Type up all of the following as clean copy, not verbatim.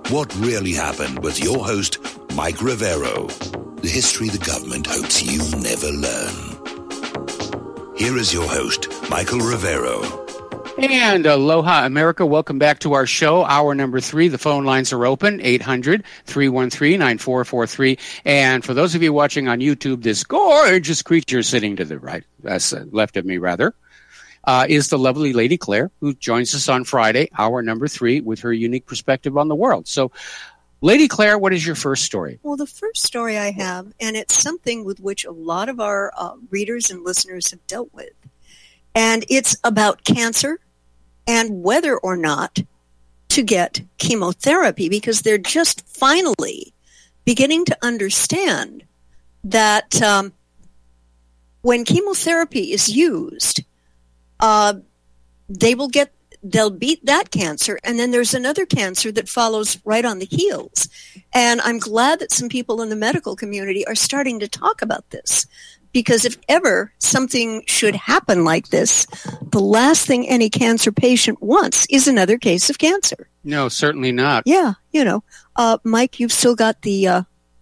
What Really Happened with your host, Mike Rivero. The history the government hopes you never learn. Here is your host, Michael Rivero. And aloha, America. Welcome back to our show, hour number 3. The phone lines are open, 800-313-9443. And for those of you watching on YouTube, this gorgeous creature sitting to the right, left of me, rather, is the lovely Lady Claire, who joins us on Friday, hour number 3, with her unique perspective on the world. So, Lady Claire, what is your first story? Well, the first story I have, and it's something with which a lot of our readers and listeners have dealt with, and it's about cancer and whether or not to get chemotherapy, because they're just finally beginning to understand that when chemotherapy is used, they'll beat that cancer, and then there's another cancer that follows right on the heels. And I'm glad that some people in the medical community are starting to talk about this, because if ever something should happen like this, the last thing any cancer patient wants is another case of cancer. No, certainly not. Yeah, Mike, you've still got the,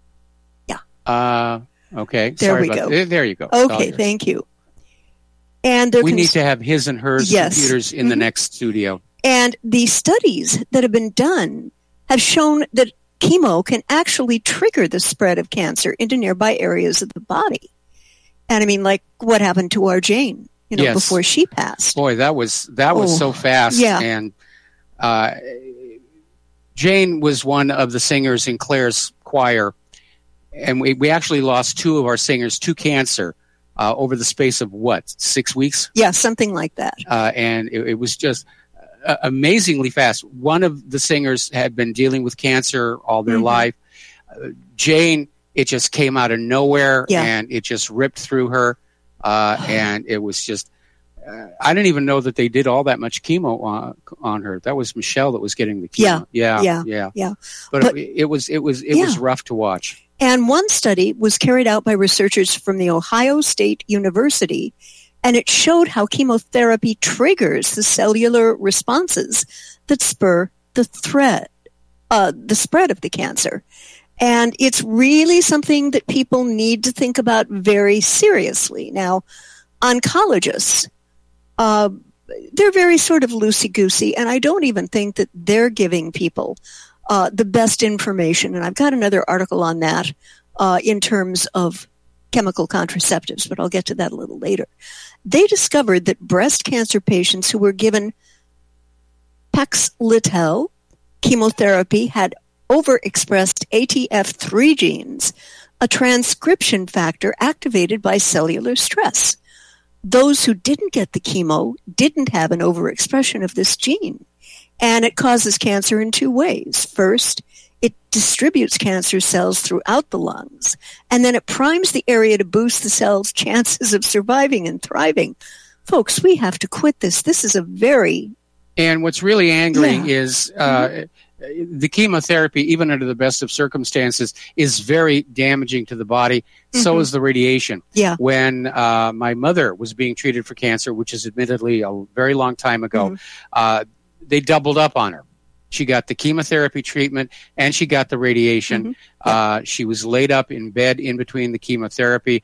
okay. There we go. There you go. Okay, thank you. And we need to have his and hers computers in the next studio. And the studies that have been done have shown that chemo can actually trigger the spread of cancer into nearby areas of the body. And I mean, like what happened to our Jane, before she passed. Boy, that was so fast. Yeah. And Jane was one of the singers in Claire's choir. And we actually lost 2 of our singers to cancer over the space of, 6 weeks? Yeah, something like that. And it was just amazingly fast. One of the singers had been dealing with cancer all their life. Jane, it just came out of nowhere, and it just ripped through her. And it was just, I didn't even know that they did all that much chemo on her. That was Michelle that was getting the chemo. Yeah. But it was rough to watch. And one study was carried out by researchers from the Ohio State University, and it showed how chemotherapy triggers the cellular responses that spur the spread of the cancer. And it's really something that people need to think about very seriously. Now, oncologists, they're very sort of loosey-goosey, and I don't even think that they're giving people the best information. And I've got another article on that in terms of chemical contraceptives, but I'll get to that a little later. They discovered that breast cancer patients who were given Paxlovid chemotherapy had overexpressed ATF3 genes, a transcription factor activated by cellular stress. Those who didn't get the chemo didn't have an overexpression of this gene. And it causes cancer in 2 ways. First, it distributes cancer cells throughout the lungs, and then it primes the area to boost the cell's chances of surviving and thriving. Folks, we have to quit this. This is a very... And what's really angering is the chemotherapy, even under the best of circumstances, is very damaging to the body. So is the radiation. Yeah. When my mother was being treated for cancer, which is admittedly a very long time ago, they doubled up on her. She got the chemotherapy treatment and she got the radiation. She was laid up in bed in between the chemotherapy,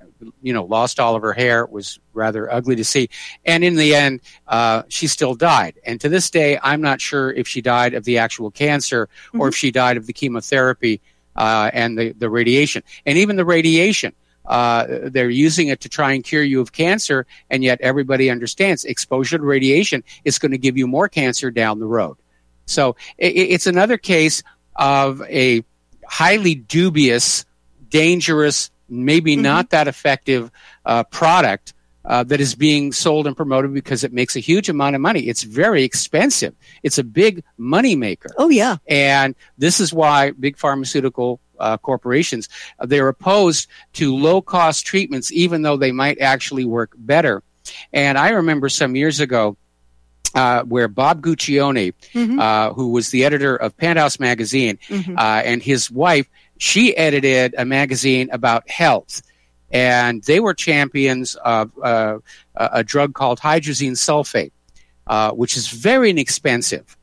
lost all of her hair. It was rather ugly to see. And in the end, she still died. And to this day, I'm not sure if she died of the actual cancer or if she died of the chemotherapy and the radiation. And even the radiation, they're using it to try and cure you of cancer, and yet everybody understands exposure to radiation is going to give you more cancer down the road. So it's another case of a highly dubious, dangerous, maybe not that effective product that is being sold and promoted because it makes a huge amount of money. It's very expensive. It's a big money maker. Oh, yeah. And this is why big pharmaceutical corporations, they're opposed to low-cost treatments, even though they might actually work better. And I remember some years ago where Bob Guccione, who was the editor of Penthouse magazine, and his wife, she edited a magazine about health. And they were champions of a drug called hydrazine sulfate, which is very inexpensive.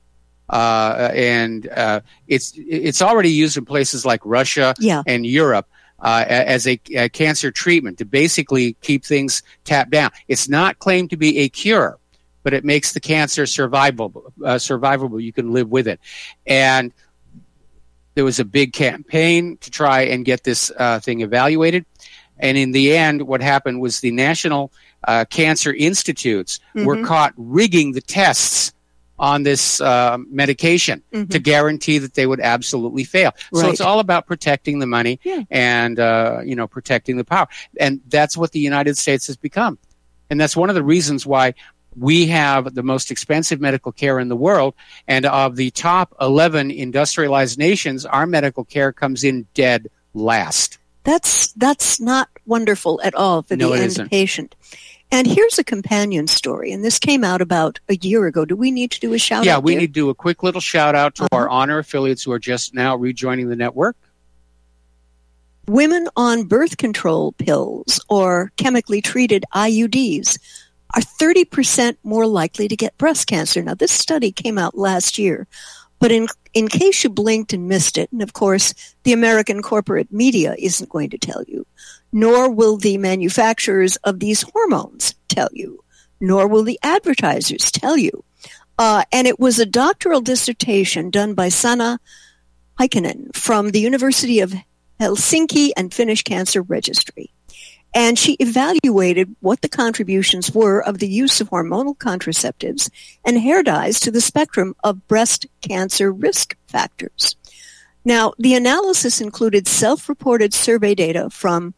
and it's already used in places like Russia and Europe as a cancer treatment to basically keep things tapped down. It's not claimed to be a cure, but it makes the cancer survivable. You can live with it. And there was a big campaign to try and get this thing evaluated. And in the end, what happened was the National Cancer Institutes were caught rigging the tests on this medication to guarantee that they would absolutely fail. Right. So it's all about protecting the money and, protecting the power. And that's what the United States has become. And that's one of the reasons why we have the most expensive medical care in the world. And of the top 11 industrialized nations, our medical care comes in dead last. That's not wonderful at all for the end patient. And here's a companion story, and this came out about a year ago. Do we need to do a shout-out? Yeah, we need to do a quick little shout-out to our Honor affiliates who are just now rejoining the network. Women on birth control pills or chemically treated IUDs are 30% more likely to get breast cancer. Now, this study came out last year, but in case you blinked and missed it, and of course, the American corporate media isn't going to tell you, nor will the manufacturers of these hormones tell you, nor will the advertisers tell you. And it was a doctoral dissertation done by Sanna Heikkinen from the University of Helsinki and Finnish Cancer Registry. And she evaluated what the contributions were of the use of hormonal contraceptives and hair dyes to the spectrum of breast cancer risk factors. Now, the analysis included self-reported survey data from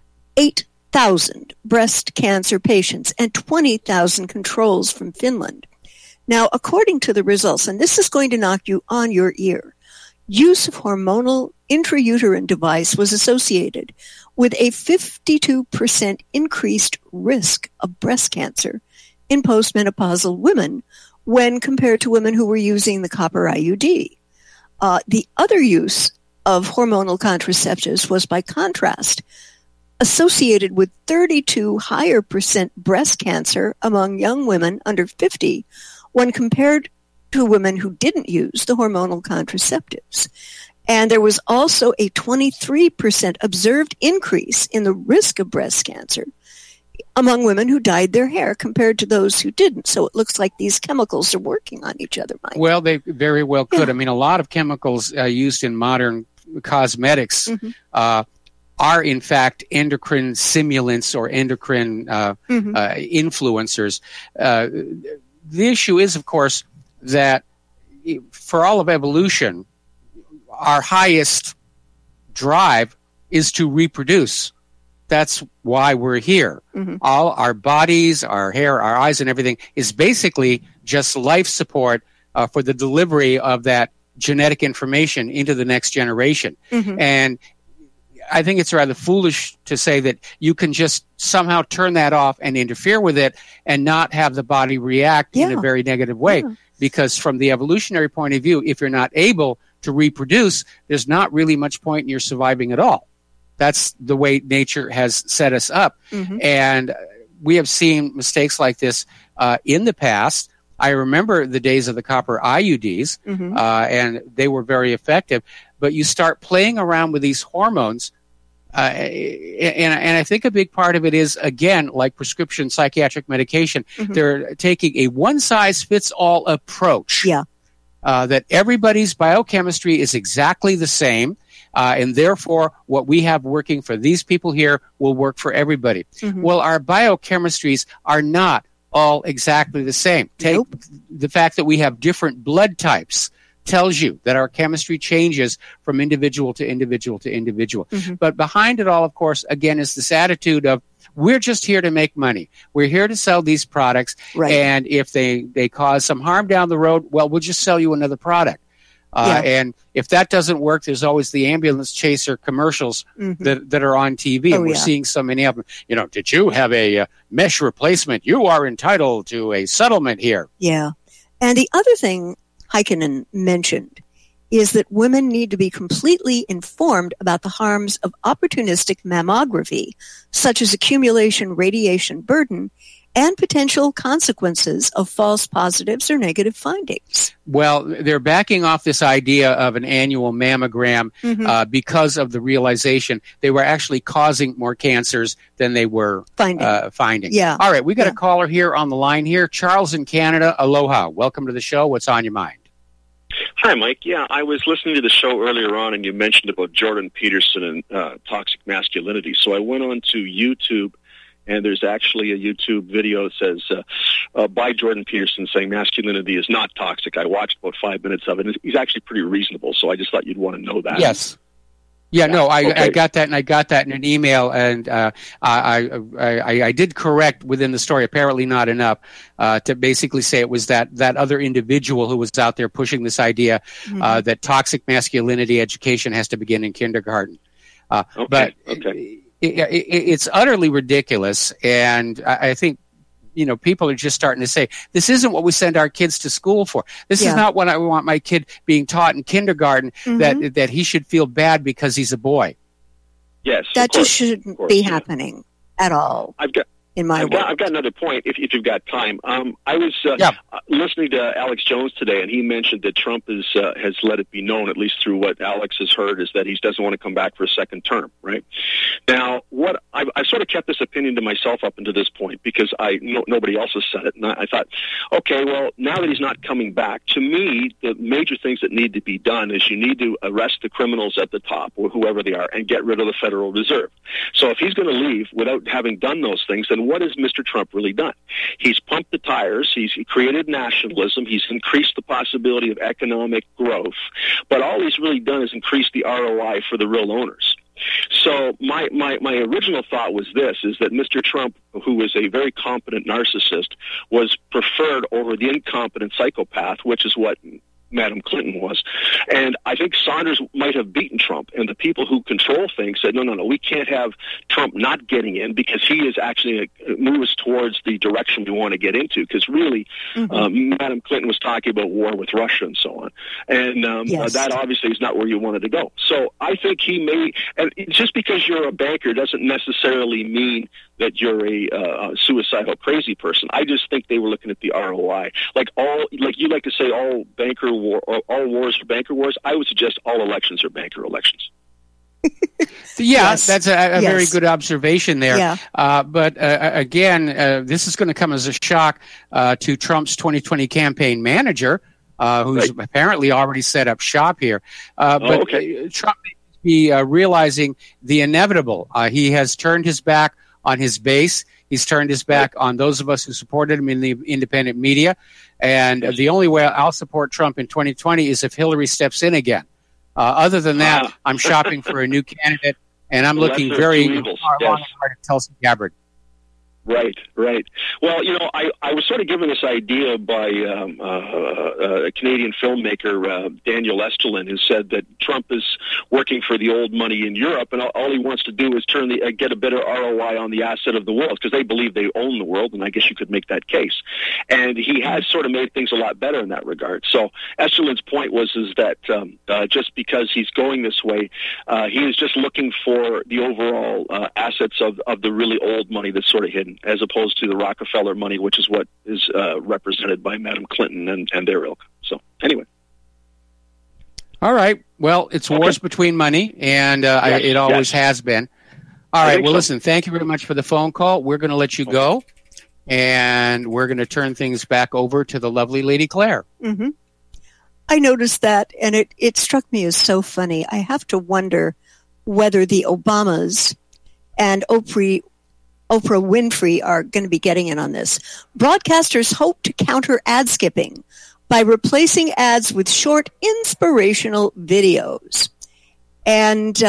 8,000 breast cancer patients and 20,000 controls from Finland. Now, according to the results, and this is going to knock you on your ear, use of hormonal intrauterine device was associated with a 52% increased risk of breast cancer in postmenopausal women when compared to women who were using the copper IUD. The other use of hormonal contraceptives was, by contrast, associated with 32 higher percent breast cancer among young women under 50 when compared to women who didn't use the hormonal contraceptives. And there was also a 23% observed increase in the risk of breast cancer among women who dyed their hair compared to those who didn't. So it looks like these chemicals are working on each other, Mike. Well, they very well could. Yeah. I mean, a lot of chemicals used in modern cosmetics are, in fact, endocrine stimulants or endocrine influencers. The issue is, of course, that for all of evolution, our highest drive is to reproduce. That's why we're here. All our bodies, our hair, our eyes, and everything is basically just life support for the delivery of that genetic information into the next generation. And I think it's rather foolish to say that you can just somehow turn that off and interfere with it and not have the body react in a very negative way. Because from the evolutionary point of view, if you're not able to reproduce, there's not really much point in your surviving at all. That's the way nature has set us up. And we have seen mistakes like this in the past. I remember the days of the copper IUDs, and they were very effective. But you start playing around with these hormones, and I think a big part of it is, again, like prescription psychiatric medication, they're taking a one-size-fits-all approach. That everybody's biochemistry is exactly the same, and therefore what we have working for these people here will work for everybody. Well, our biochemistries are not all exactly the same. Take the fact that we have different blood types tells you that our chemistry changes from individual to individual to individual. But behind it all, of course, again, is this attitude of, we're just here to make money. We're here to sell these products. And if they cause some harm down the road, well, we'll just sell you another product. And if that doesn't work, there's always the ambulance chaser commercials that are on TV. And we're seeing so many of them. You know, did you have a mesh replacement? You are entitled to a settlement here. And the other thing Heikkinen mentioned is that women need to be completely informed about the harms of opportunistic mammography, such as accumulation radiation burden and potential consequences of false positives or negative findings. Well, they're backing off this idea of an annual mammogram because of the realization they were actually causing more cancers than they were finding. Yeah. All right, we got a caller here on the line here. Charles in Canada, aloha. Welcome to the show. What's on your mind? Hi, Mike. Yeah, I was listening to the show earlier on, and you mentioned about Jordan Peterson and toxic masculinity. So I went on to YouTube, and there's actually a YouTube video that says, by Jordan Peterson saying masculinity is not toxic. I watched about 5 minutes of it, and he's actually pretty reasonable, so I just thought you'd want to know that. Yes. Yeah, no, I got that, and I got that in an email, and I did correct within the story, apparently not enough, to basically say it was that other individual who was out there pushing this idea that toxic masculinity education has to begin in kindergarten. But it's utterly ridiculous, and I think people are just starting to say, this isn't what we send our kids to school for. This is not what I want my kid being taught in kindergarten, that he should feel bad because he's a boy. Yes. That just shouldn't be happening at all. I've got another point, if you've got time. I was listening to Alex Jones today, and he mentioned that Trump has let it be known, at least through what Alex has heard, is that he doesn't want to come back for a second term, right? Now, I sort of kept this opinion to myself up until this point because nobody else has said it, and I thought, okay, well, now that he's not coming back, to me, the major things that need to be done is you need to arrest the criminals at the top, or whoever they are, and get rid of the Federal Reserve. So if he's going to leave without having done those things, then what has Mr. Trump really done? He's pumped the tires. He's created nationalism. He's increased the possibility of economic growth. But all he's really done is increase the ROI for the real owners. So my original thought was this, is that Mr. Trump, who is a very competent narcissist, was preferred over the incompetent psychopath, which is what Madam Clinton was. And I think Saunders might have beaten Trump, and the people who control things said, no, we can't have Trump not getting in because he is actually moves towards the direction we want to get into, because really Madam Clinton was talking about war with Russia and so on. And that obviously is not where you wanted to go. So I think he may, and just because you're a banker doesn't necessarily mean that you're a suicidal crazy person. I just think they were looking at the ROI. Like you like to say all banker war, or all wars are banker wars. I would suggest all elections are banker elections. That's a very good observation there. Yeah. But again, this is going to come as a shock to Trump's 2020 campaign manager, who's apparently already set up shop here. Trump may be realizing the inevitable. He has turned his back on his base. He's turned his back on those of us who supported him in the independent media. And the only way I'll support Trump in 2020 is if Hillary steps in again. Other than that, I'm shopping for a new candidate, and I'm looking very hard at Tulsi Gabbard. Right. Well, I was sort of given this idea by a Canadian filmmaker, Daniel Estulin, who said that Trump is working for the old money in Europe, and all he wants to do is get a better ROI on the asset of the world, because they believe they own the world, and I guess you could make that case. And he has sort of made things a lot better in that regard. So Estulin's point is that just because he's going this way, he is just looking for the overall assets of the really old money that's sort of hidden, as opposed to the Rockefeller money, which is what is represented by Madam Clinton and their ilk. So, anyway. All right. Well, it's wars between money, and it always has been. All right. Well, listen, thank you very much for the phone call. We're going to let you go, and we're going to turn things back over to the lovely Lady Claire. Mm-hmm. I noticed that, and it struck me as so funny. I have to wonder whether the Obamas and Oprah Winfrey are going to be getting in on this. Broadcasters hope to counter ad skipping by replacing ads with short, inspirational videos. And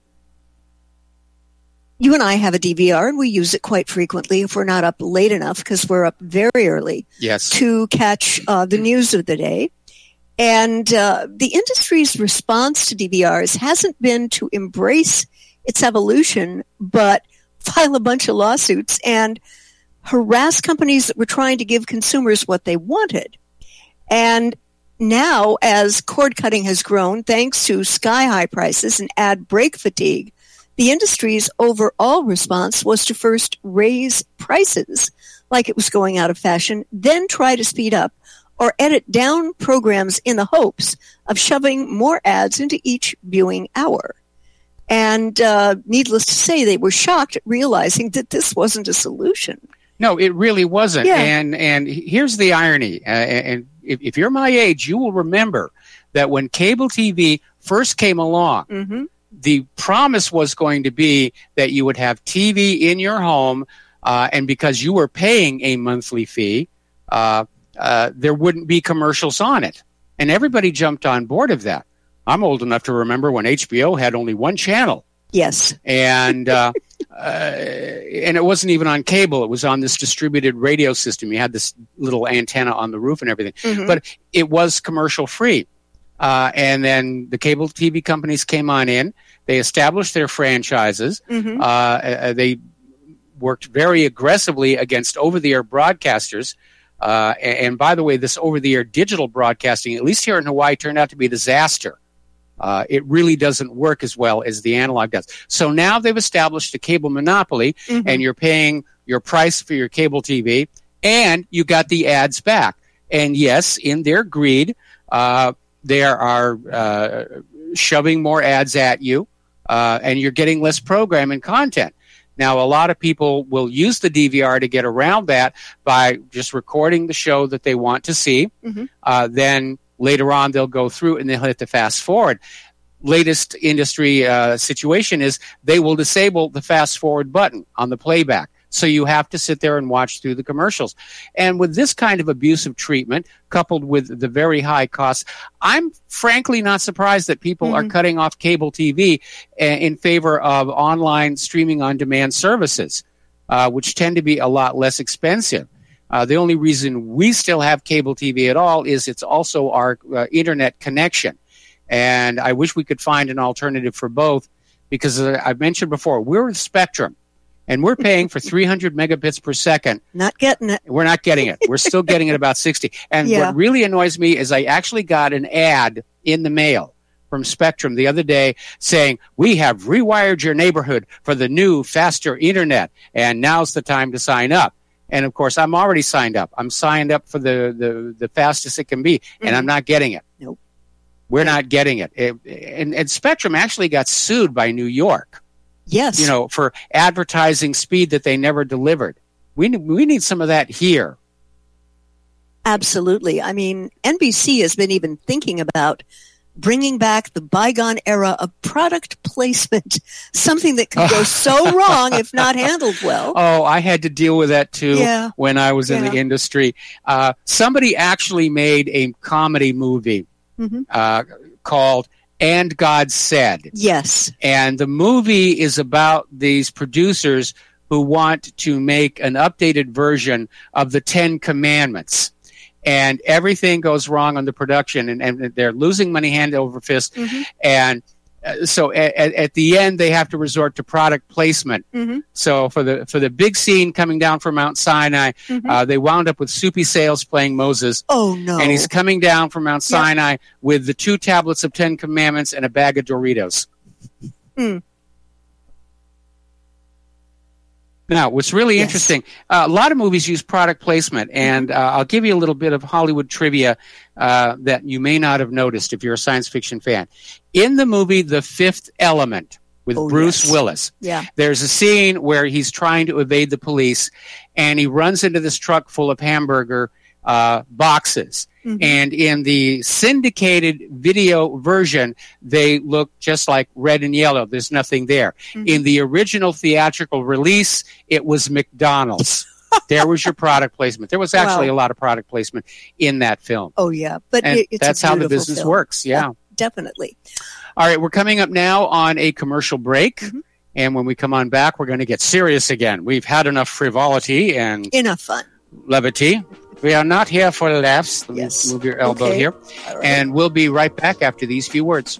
you and I have a DVR, and we use it quite frequently if we're not up late enough, because we're up very early to catch the news of the day. And the industry's response to DVRs hasn't been to embrace its evolution, but file a bunch of lawsuits and harass companies that were trying to give consumers what they wanted. And now, as cord cutting has grown, thanks to sky-high prices and ad break fatigue, the industry's overall response was to first raise prices, like it was going out of fashion, then try to speed up or edit down programs in the hopes of shoving more ads into each viewing hour. And needless to say, they were shocked at realizing that this wasn't a solution. No, it really wasn't. Yeah. And here's the irony. And if you're my age, you will remember that when cable TV first came along, Mm-hmm. the promise was going to be that you would have TV in your home, and because you were paying a monthly fee, there wouldn't be commercials on it. And everybody jumped on board of that. I'm old enough to remember when HBO had only one channel. Yes. And it wasn't even on cable. It was on this distributed radio system. You had this little antenna on the roof and everything. Mm-hmm. But it was commercial free. And then the cable TV companies came on in. They established their franchises. Mm-hmm. They worked very aggressively against over-the-air broadcasters. And by the way, this over-the-air digital broadcasting, at least here in Hawaii, turned out to be a disaster. It really doesn't work as well as the analog does. So now they've established a cable monopoly, Mm-hmm. and you're paying your price for your cable TV, and you got the ads back. And yes, in their greed, they are shoving more ads at you, and you're getting less program and content. Now, a lot of people will use the DVR to get around that by just recording the show that they want to see. Mm-hmm. Then later on, they'll go through and they'll hit the fast forward. Latest industry situation is they will disable the fast forward button on the playback. So you have to sit there and watch through the commercials. And with this kind of abusive treatment, coupled with the very high costs, I'm frankly not surprised that people Mm-hmm. are cutting off cable TV in favor of online streaming on demand services, which tend to be a lot less expensive. The only reason we still have cable TV at all is it's also our internet connection. And I wish we could find an alternative for both because I've mentioned before, we're with Spectrum. And we're paying for 300 megabits per second. Not getting it. We're not getting it. We're still getting it about 60. And Yeah. what really annoys me is I actually got an ad in the mail from Spectrum the other day saying, we have rewired your neighborhood for the new, faster internet, and now's the time to sign up. And, of course, I'm already signed up. I'm signed up for the fastest it can be, and I'm not getting it. Nope. We're not getting it. And Spectrum actually got sued by New York. Yes. For advertising speed that they never delivered. We need some of that here. Absolutely. I mean, NBC has been even thinking about bringing back the bygone era of product placement, something that could go so wrong if not handled well. Oh, I had to deal with that too when I was in the industry. Somebody actually made a comedy movie called And God Said. Yes. And the movie is about these producers who want to make an updated version of the 10 Commandments. And everything goes wrong on the production, and they're losing money hand over fist. Mm-hmm. And so at the end, they have to resort to product placement. Mm-hmm. So for the big scene coming down from Mount Sinai, they wound up with Soupy Sales playing Moses. Oh, no. And he's coming down from Mount Sinai with the 2 tablets of 10 Commandments and a bag of Doritos. Mm. Now, what's really interesting, a lot of movies use product placement, and I'll give you a little bit of Hollywood trivia that you may not have noticed if you're a science fiction fan. In the movie The Fifth Element with Bruce Willis, there's a scene where he's trying to evade the police, and he runs into this truck full of hamburger boxes. Mm-hmm. And in the syndicated video version, they look just like red and yellow. There's nothing there. Mm-hmm. In the original theatrical release, it was McDonald's. There was your product placement. There was actually a lot of product placement in that film. Oh, yeah. But that's how the business film. works. Yeah. Definitely. All right. We're coming up now on a commercial break. Mm-hmm. And when we come on back, we're going to get serious again. We've had enough frivolity and enough fun. Levity. We are not here for laughs. Let me move your elbow here. Right. And we'll be right back after these few words.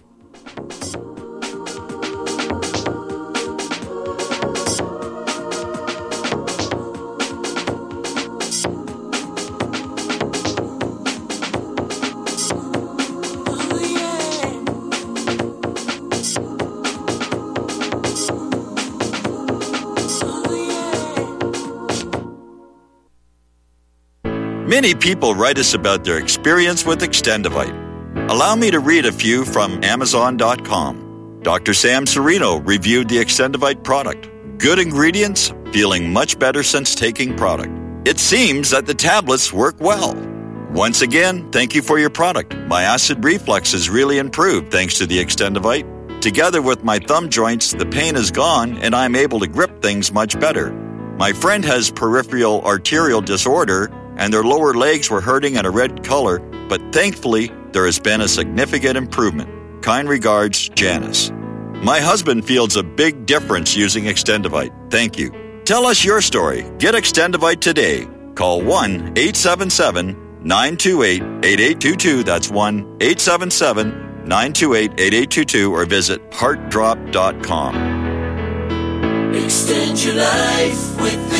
Many people write us about their experience with Extendivite. Allow me to read a few from Amazon.com. Dr. Sam Serino reviewed the Extendivite product. Good ingredients, feeling much better since taking product. It seems that the tablets work well. Once again, thank you for your product. My acid reflux has really improved thanks to the Extendivite. Together with my thumb joints, the pain is gone and I'm able to grip things much better. My friend has peripheral arterial disorder and their lower legs were hurting in a red color, but thankfully, there has been a significant improvement. Kind regards, Janice. My husband feels a big difference using Extendivite. Thank you. Tell us your story. Get Extendivite today. Call 1-877-928-8822. That's 1-877-928-8822 or visit heartdrop.com. Extend your life with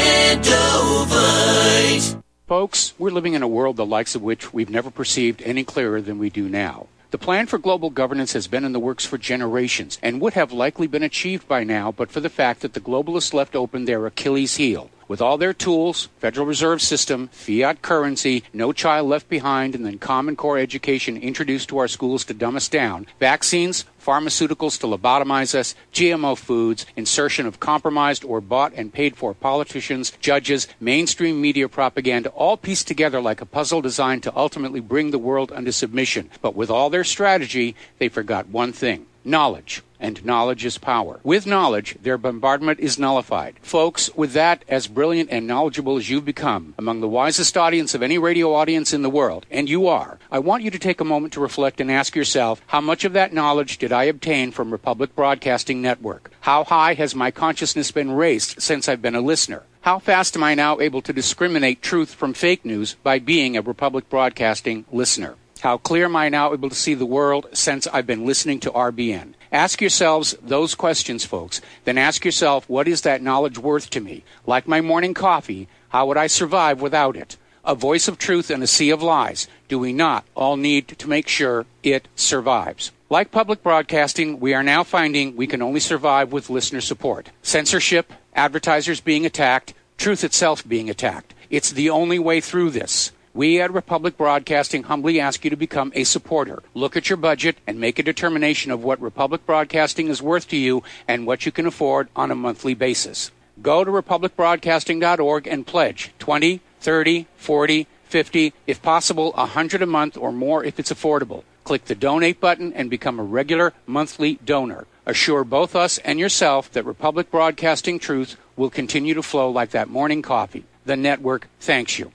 Extendivite. Folks, we're living in a world the likes of which we've never perceived any clearer than we do now. The plan for global governance has been in the works for generations and would have likely been achieved by now but for the fact that the globalists left open their Achilles heel. With all their tools, Federal Reserve System, fiat currency, no child left behind, and then Common Core education introduced to our schools to dumb us down, vaccines, pharmaceuticals to lobotomize us, GMO foods, insertion of compromised or bought and paid for politicians, judges, mainstream media propaganda, all pieced together like a puzzle designed to ultimately bring the world under submission. But with all their strategy, they forgot one thing: knowledge. And knowledge is power. With knowledge, their bombardment is nullified. Folks, with that, as brilliant and knowledgeable as you've become, among the wisest audience of any radio audience in the world, and you are, I want you to take a moment to reflect and ask yourself, how much of that knowledge did I obtain from Republic Broadcasting Network? How high has my consciousness been raised since I've been a listener? How fast am I now able to discriminate truth from fake news by being a Republic Broadcasting listener? How clear am I now able to see the world since I've been listening to RBN? Ask yourselves those questions, folks. Then ask yourself, what is that knowledge worth to me? Like my morning coffee, how would I survive without it? A voice of truth in a sea of lies. Do we not all need to make sure it survives? Like public broadcasting, we are now finding we can only survive with listener support. Censorship, advertisers being attacked, truth itself being attacked. It's the only way through this. We at Republic Broadcasting humbly ask you to become a supporter. Look at your budget and make a determination of what Republic Broadcasting is worth to you and what you can afford on a monthly basis. Go to republicbroadcasting.org and pledge $20, $30, $40, $50, if possible, $100 a month or more if it's affordable. Click the donate button and become a regular monthly donor. Assure both us and yourself that Republic Broadcasting truth will continue to flow like that morning coffee. The network thanks you.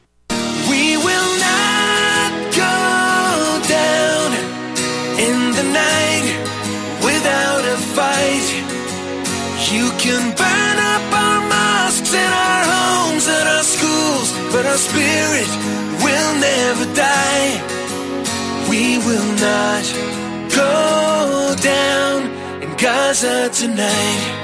We will not go down in the night without a fight. You can burn up our mosques and our homes and our schools, but our spirit will never die. We will not go down in Gaza tonight.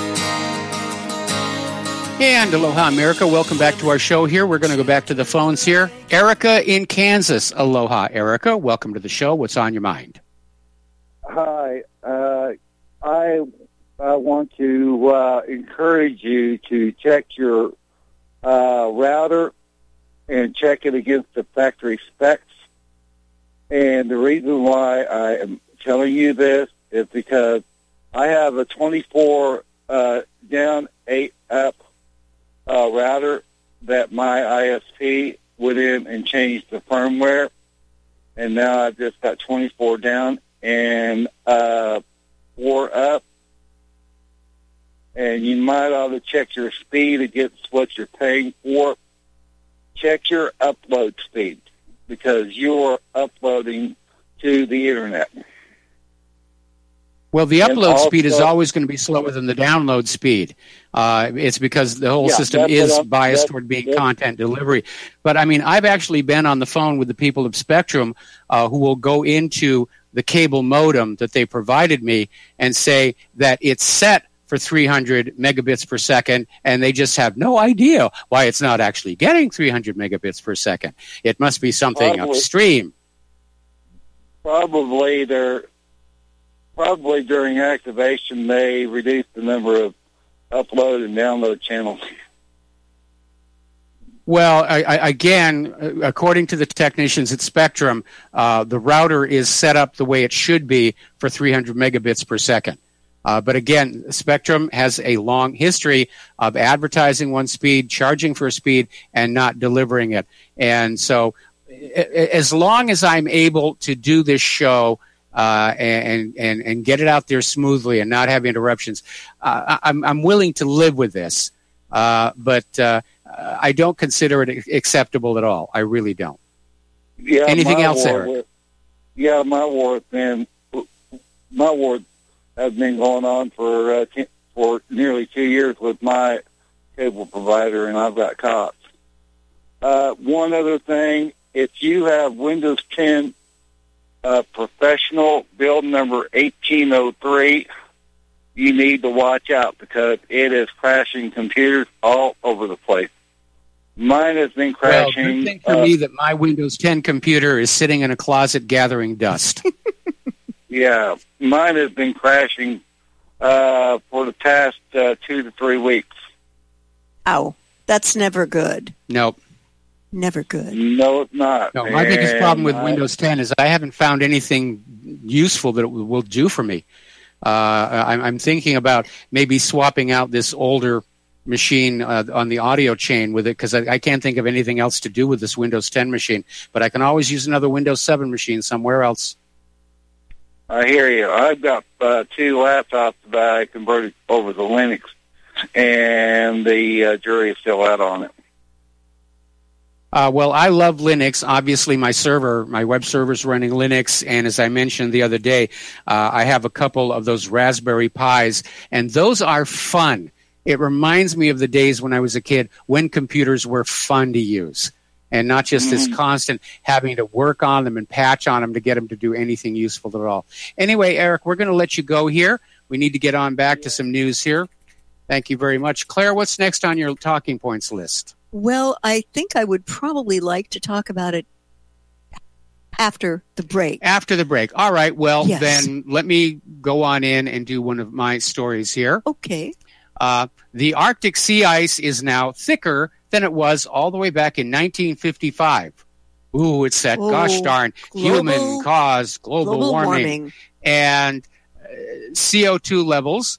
And aloha, America. Welcome back to our show here. We're going to go back to the phones here. Erica in Kansas. Aloha, Erica. Welcome to the show. What's on your mind? Hi. I want to encourage you to check your router and check it against the factory specs. And the reason why I am telling you this is because I have a 24 down, 8 up router that my ISP went in and changed the firmware, and now I've just got 24 down and 4 up. And you might ought to check your speed against what you're paying for. Check your upload speed because you're uploading to the internet. Well, the upload speed is always going to be slower than the download speed. It's because the whole system is biased toward being content delivery. But, I mean, I've actually been on the phone with the people of Spectrum who will go into the cable modem that they provided me and say that it's set for 300 megabits per second, and they just have no idea why it's not actually getting 300 megabits per second. It must be something upstream. Probably during activation, they reduced the number of upload and download channels. Well, again, according to the technicians at Spectrum, the router is set up the way it should be for 300 megabits per second. But again, Spectrum has a long history of advertising one speed, charging for a speed, and not delivering it. And so as long as I'm able to do this show and get it out there smoothly and not have interruptions, I'm willing to live with this. But I don't consider it acceptable at all. I really don't. Yeah. Anything else, Eric? My war has been going on for nearly 2 years with my cable provider, and I've got cops. One other thing, if you have Windows 10 Professional build number 1803, you need to watch out because it is crashing computers all over the place. Mine has been crashing. Well, good thing for me that my Windows 10 computer is sitting in a closet gathering dust. Yeah, mine has been crashing for the past 2 to 3 weeks. Ow, that's never good. Nope. Never good. No, it's not. No, my biggest problem with Windows 10 is I haven't found anything useful that it will do for me. I'm thinking about maybe swapping out this older machine on the audio chain with it because I can't think of anything else to do with this Windows 10 machine. But I can always use another Windows 7 machine somewhere else. I hear you. I've got 2 laptops that I converted over to Linux, and the jury is still out on it. Well, I love Linux. Obviously, my web server is running Linux, and as I mentioned the other day, I have a couple of those Raspberry Pis, and those are fun. It reminds me of the days when I was a kid when computers were fun to use, and not just this constant having to work on them and patch on them to get them to do anything useful at all. Anyway, Eric, we're going to let you go here. We need to get on back to some news here. Thank you very much. Claire, what's next on your talking points list? Well, I think I would probably like to talk about it after the break. After the break. All right. Well, yes. Then let me go on in and do one of my stories here. Okay. The Arctic sea ice is now thicker than it was all the way back in 1955. Ooh, it's that gosh darn human-caused global warming. And CO2 levels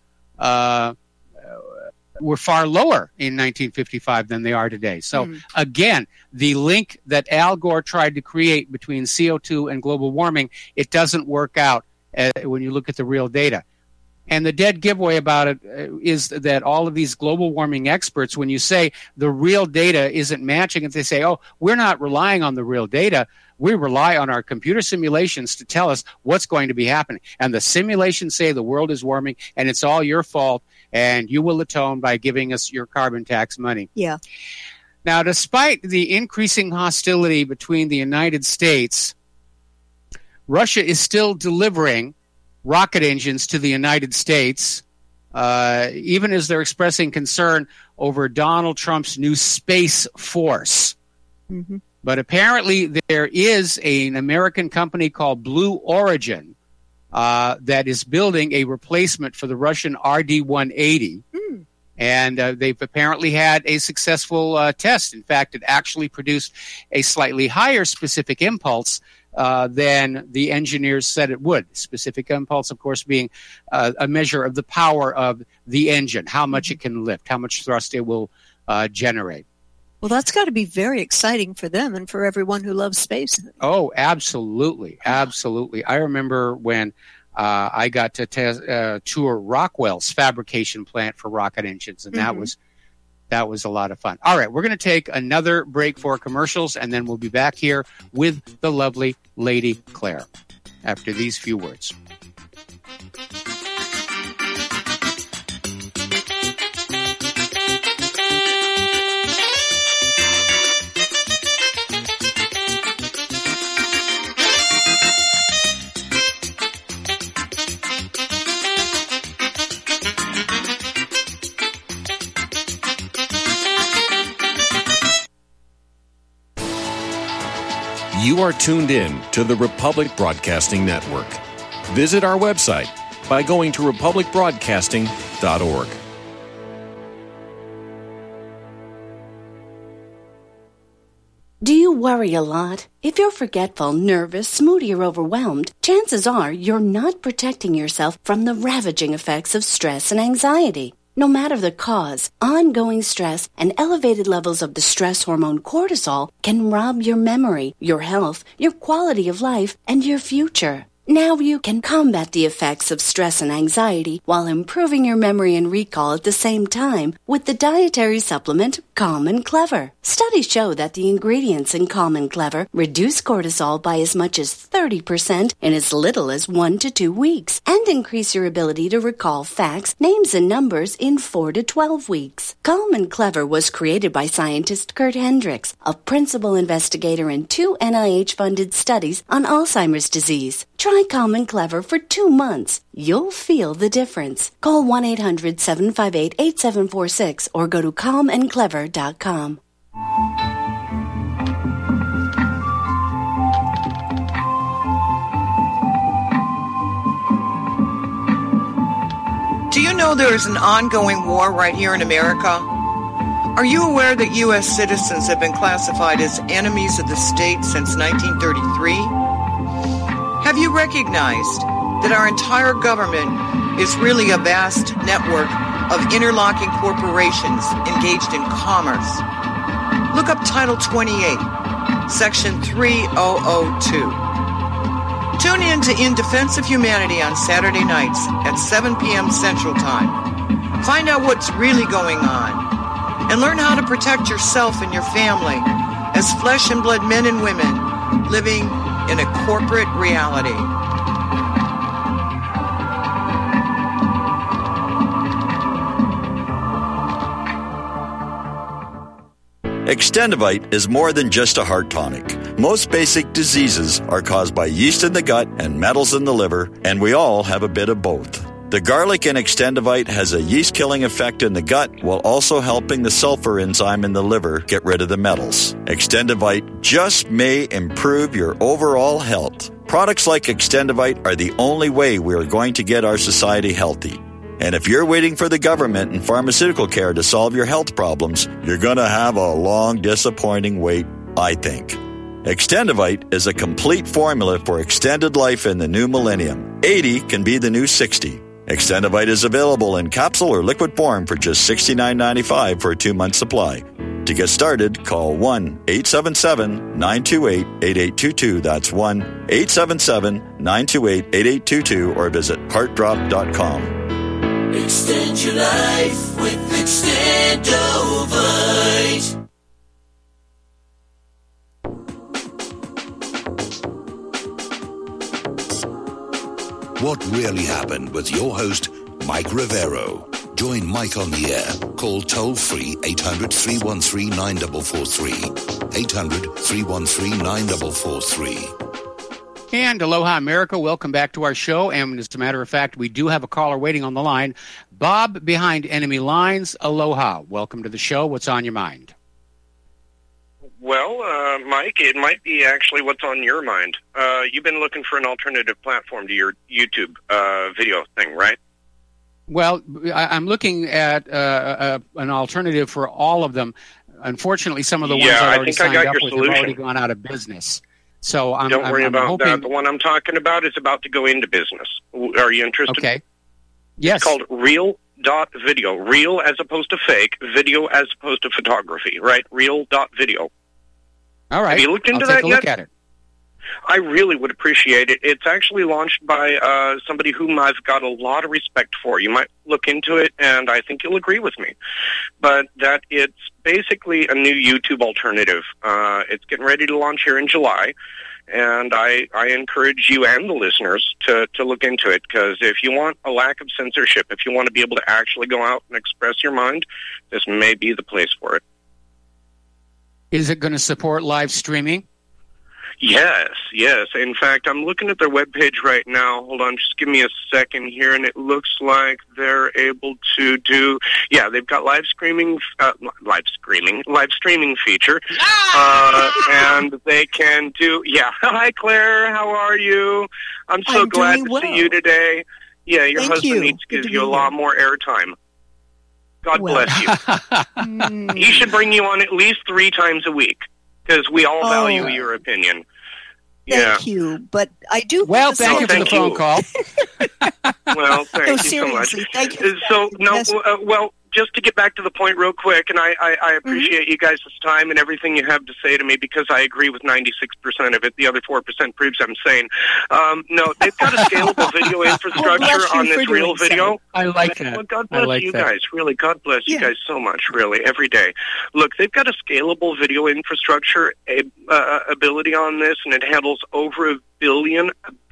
were far lower in 1955 than they are today. So again, the link that Al Gore tried to create between CO2 and global warming, it doesn't work out when you look at the real data. And the dead giveaway about it is that all of these global warming experts, when you say the real data isn't matching, and they say, oh, we're not relying on the real data, we rely on our computer simulations to tell us what's going to be happening. And the simulations say the world is warming and it's all your fault, and you will atone by giving us your carbon tax money. Yeah. Now, despite the increasing hostility between the United States, Russia is still delivering rocket engines to the United States, even as they're expressing concern over Donald Trump's new Space Force. Mm-hmm. But apparently there is an American company called Blue Origin that is building a replacement for the Russian RD-180. And they've apparently had a successful test. In fact, it actually produced a slightly higher specific impulse than the engineers said it would. Specific impulse, of course, being a measure of the power of the engine, how much it can lift, how much thrust it will generate. Well, that's got to be very exciting for them and for everyone who loves space. Oh, absolutely. Absolutely. I remember when I got to tour Rockwell's fabrication plant for rocket engines, and that was a lot of fun. All right, we're going to take another break for commercials, and then we'll be back here with the lovely Lady Claire after these few words. You are tuned in to the Republic Broadcasting Network. Visit our website by going to republicbroadcasting.org. Do you worry a lot? If you're forgetful, nervous, moody, or overwhelmed, chances are you're not protecting yourself from the ravaging effects of stress and anxiety. No matter the cause, ongoing stress and elevated levels of the stress hormone cortisol can rob your memory, your health, your quality of life, and your future. Now you can combat the effects of stress and anxiety while improving your memory and recall at the same time with the dietary supplement Calm and Clever. Studies show that the ingredients in Calm and Clever reduce cortisol by as much as 30% in as little as 1 to 2 weeks and increase your ability to recall facts, names, and numbers in 4 to 12 weeks. Calm and Clever was created by scientist Kurt Hendricks, a principal investigator in 2 NIH-funded studies on Alzheimer's disease. Try Calm and Clever for 2 months. You'll feel the difference. Call 1-800-758-8746 or go to calmandclever.com. Do you know there is an ongoing war right here in America? Are you aware that U.S. citizens have been classified as enemies of the state since 1933? Have you recognized that our entire government is really a vast network of interlocking corporations engaged in commerce? Look up Title 28, Section 3002. Tune in to In Defense of Humanity on Saturday nights at 7 p.m. Central Time. Find out what's really going on and learn how to protect yourself and your family as flesh and blood men and women living in a corporate reality. Extendivite is more than just a heart tonic. Most basic diseases are caused by yeast in the gut and metals in the liver, and we all have a bit of both. The garlic in Extendivite has a yeast-killing effect in the gut while also helping the sulfur enzyme in the liver get rid of the metals. Extendivite just may improve your overall health. Products like Extendivite are the only way we are going to get our society healthy. And if you're waiting for the government and pharmaceutical care to solve your health problems, you're going to have a long, disappointing wait, I think. Extendivite is a complete formula for extended life in the new millennium. 80 can be the new 60. Extendivite is available in capsule or liquid form for just $69.95 for a 2-month supply. To get started, call 1-877-928-8822. That's 1-877-928-8822 or visit heartdrop.com. Extend your life with Extendovite. What really happened with your host, Mike Rivero. Join Mike on the air. Call toll-free 800-313-9443. 800-313-9443. And aloha, America. Welcome back to our show. And as a matter of fact, we do have a caller waiting on the line. Bob behind enemy lines. Aloha. Welcome to the show. What's on your mind? Well, Mike, it might be actually what's on your mind. You've been looking for an alternative platform to your YouTube video thing, right? Well, I'm looking at an alternative for all of them. Unfortunately, some of the ones I already signed up with have already gone out of business. So don't worry about hoping that. The one I'm talking about is about to go into business. Are you interested? Okay. Yes. It's called Real.video. Real as opposed to fake. Video as opposed to photography, right? Real.video. All right. Have you looked into that yet? Look at it. I really would appreciate it. It's actually launched by somebody whom I've got a lot of respect for. You might look into it, and I think you'll agree with me. But that it's basically a new YouTube alternative. It's getting ready to launch here in July, and I encourage you and the listeners to look into it, because if you want a lack of censorship, if you want to be able to actually go out and express your mind, this may be the place for it. Is it going to support live streaming? Yes. In fact, I'm looking at their webpage right now. Hold on, just give me a second here, and it looks like they're able to do. Yeah, they've got live streaming feature, and they can do. Yeah, hi Claire, how are you? I'm so glad to see you today. Yeah, your husband needs to give you a lot more airtime. God bless you. He should bring you on at least 3 times a week. because we all value your opinion. Thank you, but I do. Well, thank you for the phone call. Well, thank you so much. Thank you. So, well, just to get back to the point real quick, and I appreciate you guys' time and everything you have to say to me, because I agree with 96% of it. The other 4% proves I'm sane. No, they've got a scalable video infrastructure on this real video. I like that. Well, God bless you guys, really. God bless you guys so much, really, every day. Look, they've got a scalable video infrastructure ability on this, and it handles over a billion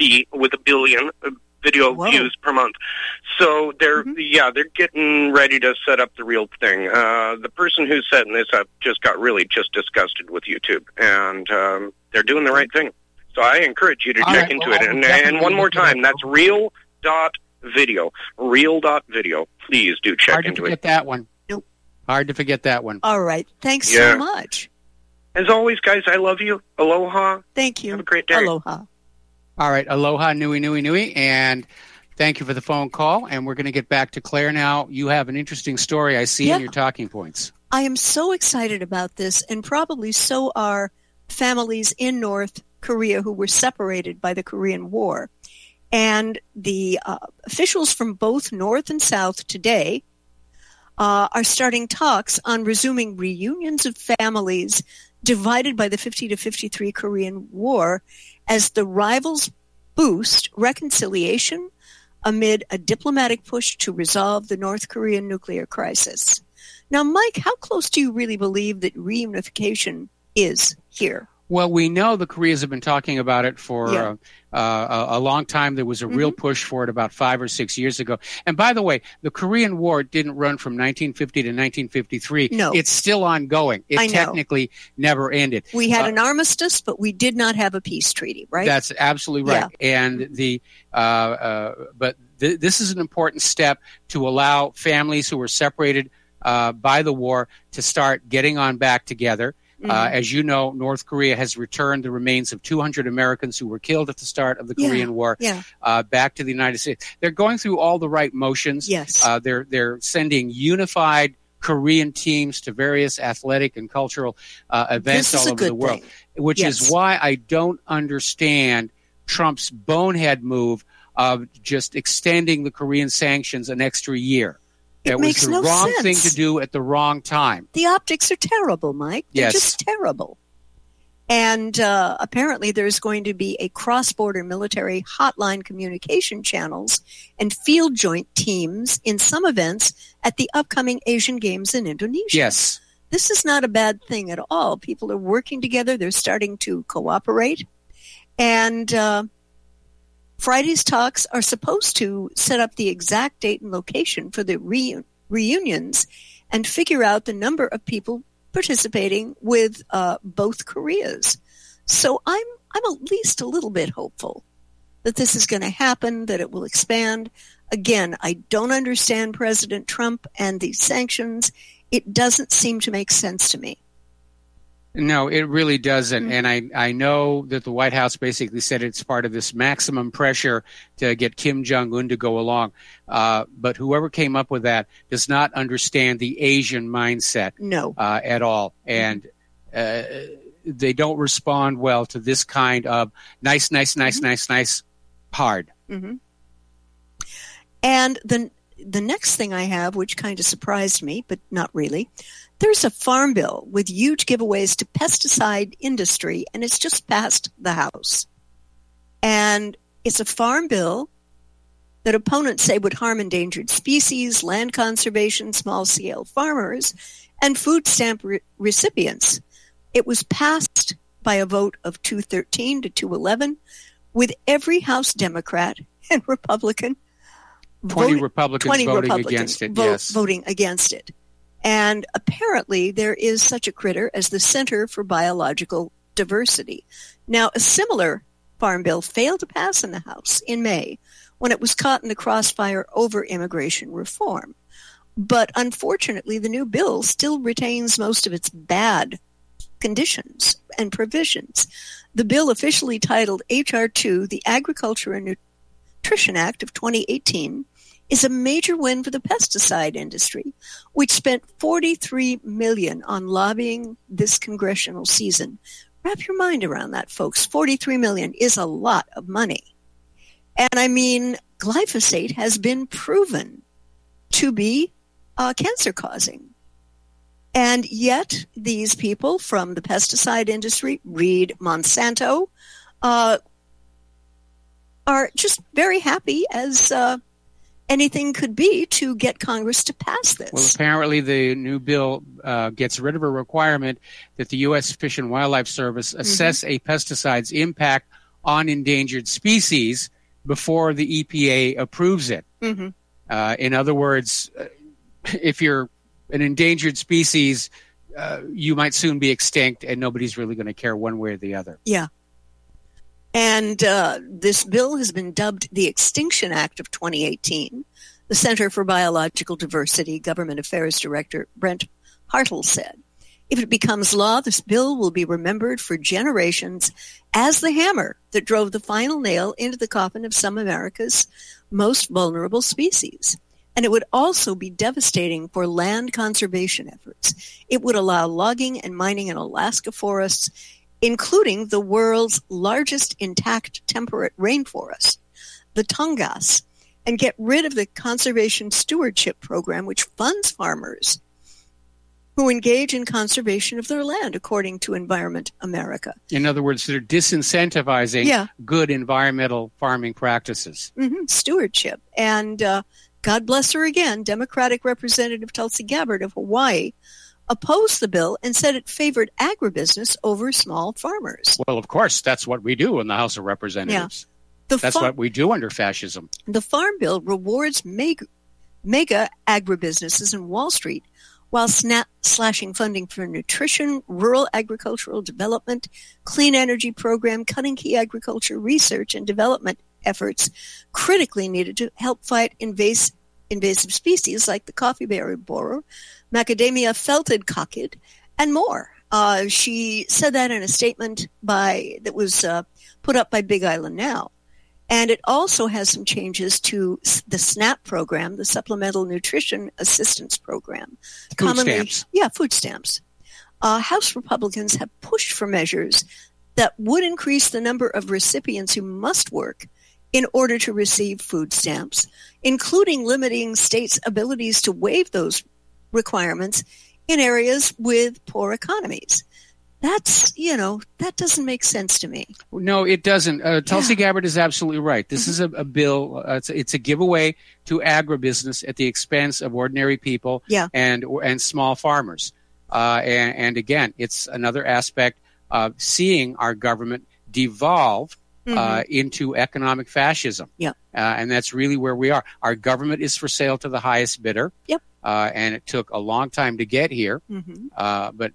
video views per month. So they're getting ready to set up the real thing. The person who's setting this up just got really disgusted with YouTube, and they're doing the right thing. So I encourage you to check into it. And one more time, that's real.video. Real.video. Please do check into it. Hard to forget that one. Nope. Hard to forget that one. All right. Thanks so much. As always, guys, I love you. Aloha. Thank you. Have a great day. Aloha. All right, aloha, nui, and thank you for the phone call. And we're going to get back to Claire now. You have an interesting story, I see, in your talking points. I am so excited about this, and probably so are families in North Korea who were separated by the Korean War. And the officials from both North and South today are starting talks on resuming reunions of families divided by the 50 to 53 Korean War, as the rivals boost reconciliation amid a diplomatic push to resolve the North Korean nuclear crisis. Now, Mike, how close do you really believe that reunification is here? Well, we know the Koreans have been talking about it for a long time. There was a real push for it about 5 or 6 years ago. And by the way, the Korean War didn't run from 1950 to 1953. No. It's still ongoing. It technically never ended. We had an armistice, but we did not have a peace treaty, right? That's absolutely right. Yeah. And this is an important step to allow families who were separated by the war to start getting on back together. As you know, North Korea has returned the remains of 200 Americans who were killed at the start of the Korean War back to the United States. They're going through all the right motions. Yes. They're sending unified Korean teams to various athletic and cultural events all over the world, which is why I don't understand Trump's bonehead move of just extending the Korean sanctions an extra year. It was the wrong thing to do at the wrong time. The optics are terrible, Mike. They're just terrible. And apparently there's going to be a cross-border military hotline communication channels and field joint teams in some events at the upcoming Asian Games in Indonesia. Yes. This is not a bad thing at all. People are working together. They're starting to cooperate. And Friday's talks are supposed to set up the exact date and location for the reunions and figure out the number of people participating with both Koreas. So I'm at least a little bit hopeful that this is going to happen, that it will expand. Again, I don't understand President Trump and these sanctions. It doesn't seem to make sense to me. No, it really doesn't. And I know that the White House basically said it's part of this maximum pressure to get Kim Jong-un to go along. But whoever came up with that does not understand the Asian mindset at all. And they don't respond well to this kind of nice, hard. Mm-hmm. And the next thing I have, which kind of surprised me, but not really, there's a farm bill with huge giveaways to pesticide industry, and it's just passed the House. And it's a farm bill that opponents say would harm endangered species, land conservation, small-scale farmers, and food stamp recipients. It was passed by a vote of 213 to 211, with every House Democrat and Republican 20 Republicans voting against it, voting against it. And apparently there is such a critter as the Center for Biological Diversity. Now, a similar farm bill failed to pass in the House in May when it was caught in the crossfire over immigration reform. But unfortunately, the new bill still retains most of its bad conditions and provisions. The bill, officially titled H.R. 2, the Agriculture and Nutrition Act of 2018, is a major win for the pesticide industry, which spent $43 million on lobbying this congressional season. Wrap your mind around that, folks. $43 million is a lot of money. And I mean, glyphosate has been proven to be cancer-causing. And yet, these people from the pesticide industry, read Monsanto, are just very happy as anything could be to get Congress to pass this. Well, apparently the new bill gets rid of a requirement that the U.S. Fish and Wildlife Service assess a pesticide's impact on endangered species before the EPA approves it. In other words, if you're an endangered species, you might soon be extinct, and nobody's really going to care one way or the other. Yeah. And this bill has been dubbed the Extinction Act of 2018. The Center for Biological Diversity Government Affairs Director Brent Hartle said, if it becomes law, this bill will be remembered for generations as the hammer that drove the final nail into the coffin of some America's most vulnerable species. And it would also be devastating for land conservation efforts. It would allow logging and mining in Alaska forests, including the world's largest intact temperate rainforest, the Tongass, and get rid of the Conservation Stewardship Program, which funds farmers who engage in conservation of their land, according to Environment America. In other words, they're disincentivizing good environmental farming practices. Stewardship. And God bless her again, Democratic Representative Tulsi Gabbard of Hawaii opposed the bill and said it favored agribusiness over small farmers. Well, of course, that's what we do in the House of Representatives. That's what we do under fascism. The Farm Bill rewards mega agribusinesses in Wall Street while slashing funding for nutrition, rural agricultural development, clean energy program, cutting key agriculture research and development efforts critically needed to help fight invasive species like the coffeeberry borer, Macadamia felted cockade, and more. She said that in a statement that was put up by Big Island Now. And it also has some changes to the SNAP program, the Supplemental Nutrition Assistance Program. Food stamps. Yeah, food stamps. House Republicans have pushed for measures that would increase the number of recipients who must work in order to receive food stamps, including limiting states' abilities to waive those requirements in areas with poor economies. That's, that doesn't make sense to me. No, it doesn't. Tulsi Gabbard is absolutely right. This is a bill. It's a giveaway to agribusiness at the expense of ordinary people and small farmers. And again, it's another aspect of seeing our government devolve into economic fascism. And that's really where we are. Our government is for sale to the highest bidder. And it took a long time to get here. But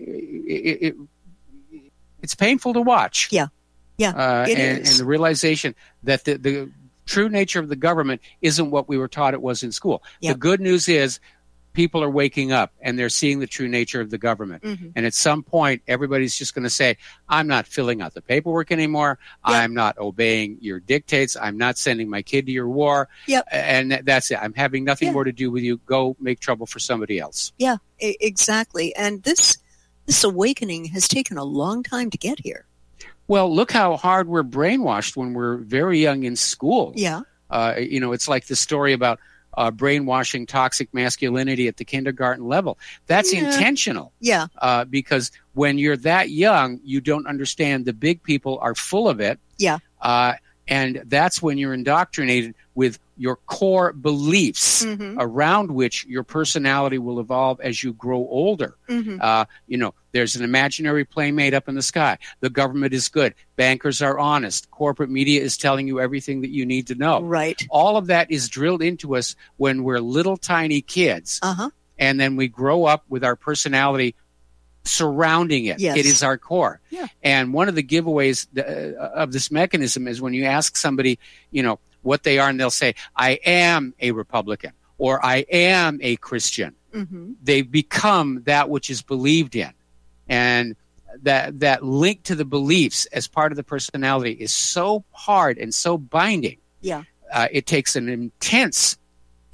it's painful to watch. It is. And the realization that the true nature of the government isn't what we were taught it was in school. The good news is people are waking up and they're seeing the true nature of the government. And at some point, everybody's just going to say, I'm not filling out the paperwork anymore. I'm not obeying your dictates. I'm not sending my kid to your war. And that's it. I'm having nothing more to do with you. Go make trouble for somebody else. Yeah, exactly. And this awakening has taken a long time to get here. Well, look how hard we're brainwashed when we're very young in school. It's like the story about brainwashing toxic masculinity at the kindergarten level. That's intentional. Because when you're that young, you don't understand the big people are full of it. And that's when you're indoctrinated with your core beliefs around which your personality will evolve as you grow older. There's an imaginary plane made up in the sky. The government is good. Bankers are honest. Corporate media is telling you everything that you need to know. All of that is drilled into us when we're little tiny kids. And then we grow up with our personality surrounding it. It is our core. And one of the giveaways of this mechanism is when you ask somebody, what they are, and they'll say, I am a Republican or I am a Christian. They become that which is believed in. And that link to the beliefs as part of the personality is so hard and so binding. It takes an intense